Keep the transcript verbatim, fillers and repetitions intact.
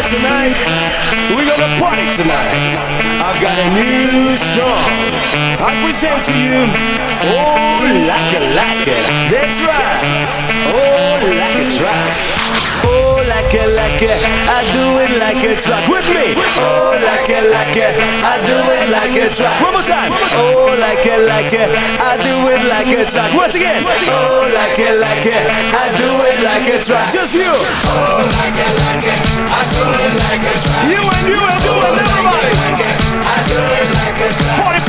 tonight. We're gonna party tonight. I've got a new song. I present to you. Oh, like it, like it. That's right. Oh, like it, right. Oh, like it, like it. I do it like a truck. With me. Oh, like it, like it. I do it like a truck. One more time. Oh, like it, like it. I do it like a truck. Once again. Oh, like it, like it. I do it like a truck. Just you. Oh, like it, like it. I do it like a truck. You and you and you and everybody. I do it like a truck. Party